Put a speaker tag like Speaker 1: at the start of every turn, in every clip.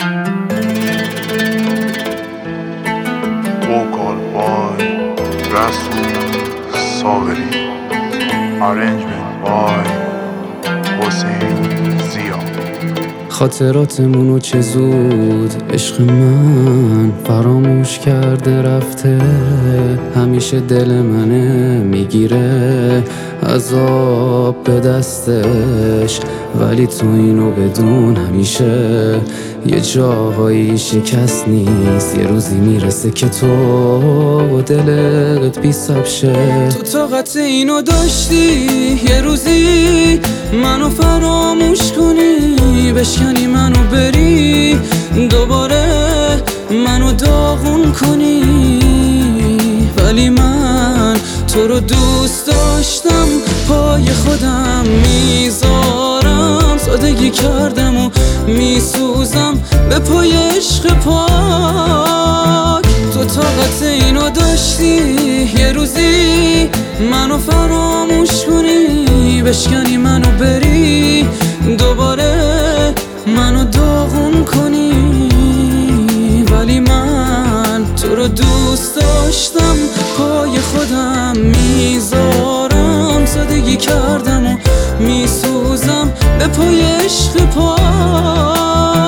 Speaker 1: Vocal by Rasool Saberi. Arrangement by حسین زیا.
Speaker 2: خاطراتمونو چه زود عشق من فراموش کرده رفته، همیشه دل منه میگیره عذاب به دستش، ولی تو اینو بدون همیشه یه جاهایی شکست نیست، یه روزی میرسه که تو دلت بی‌صبر شه. تو طاقت اینو داشتی یه روزی منو فراموش کنی، بشکنی منو بری دوباره منو داغون کنی، ولی من تو رو دوست داشتم، پای خودم میذارم، سادگی کردم و میسوزم به پای عشق پاک. تو طاقت اینو داشتی یه روزی منو فراموش کنی، بشکنی منو بری دوباره منو داغون کنی، ولی من تو رو دوست داشتم، پای خودم میذارم، سادگی کردم و میسوزم به پای عشق پاک.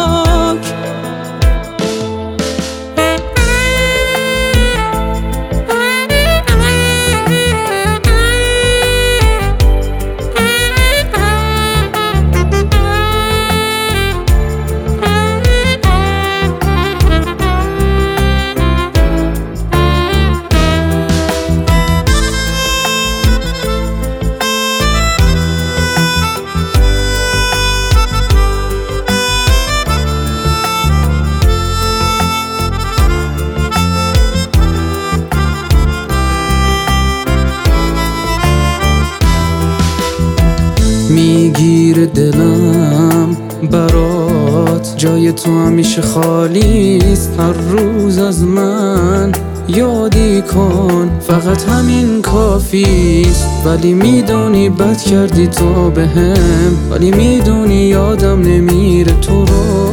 Speaker 2: میگیره دلم برات، جای تو همیشه خالیست، هر روز از من یادی کن، فقط همین کافیست، ولی میدونی بد کردی تو بهم، ولی میدونی یادم نمیره تو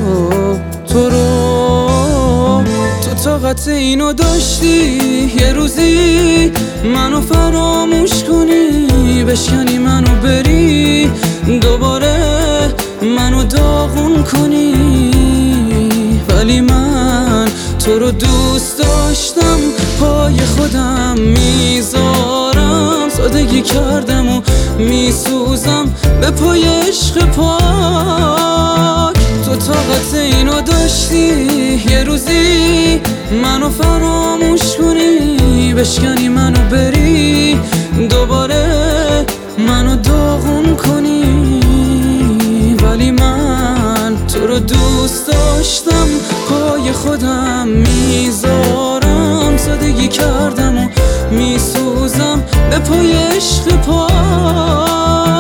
Speaker 2: طاقت اینو داشتی یه روزی منو فراموش کنی، بشکنی منو بری دوباره منو داغون کنی، ولی من تو رو دوست داشتم، پای خودم میذارم، سادگی کردم و میسوزم به پای عشق پاک. تو طاقت اینو داشتی یه روزی منو فراموش کنی، بشکنی منو بری دوباره منو داغون کنی، ولی من تو رو دوست داشتم، پای خودم میذارم، سادگی کردم و میسوزم به پای عشق پاک.